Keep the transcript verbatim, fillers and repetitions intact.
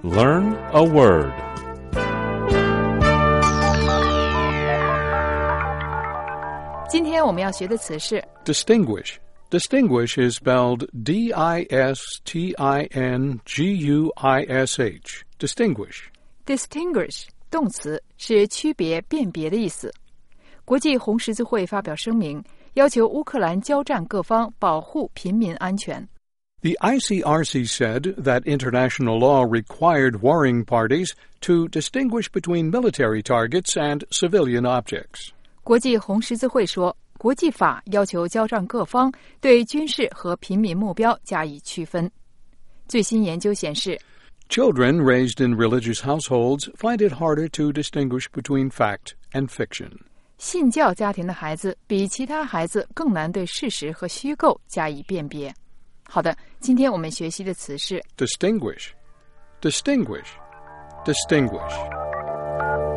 Learn a word. 今天我们要学的词是 Distinguish. Distinguish is spelled D I S T I N G U I S H. Distinguish. distinguish 动词，是区别、辨别的意思。国际红十字会发表声明，要求乌克兰交战各方保护平民安全。 The I C R C said that international law required warring parties to distinguish between military targets and civilian objects. 国际红十字会说，国际法要求交战各方对军事和平民目标加以区分。最新研究显示， Children raised in religious households find it harder to distinguish between fact and fiction. 信教家庭的孩子比其他孩子更难对事实和虚构加以辨别。好的，今天我们学习的词是 Distinguish. Distinguish. Distinguish.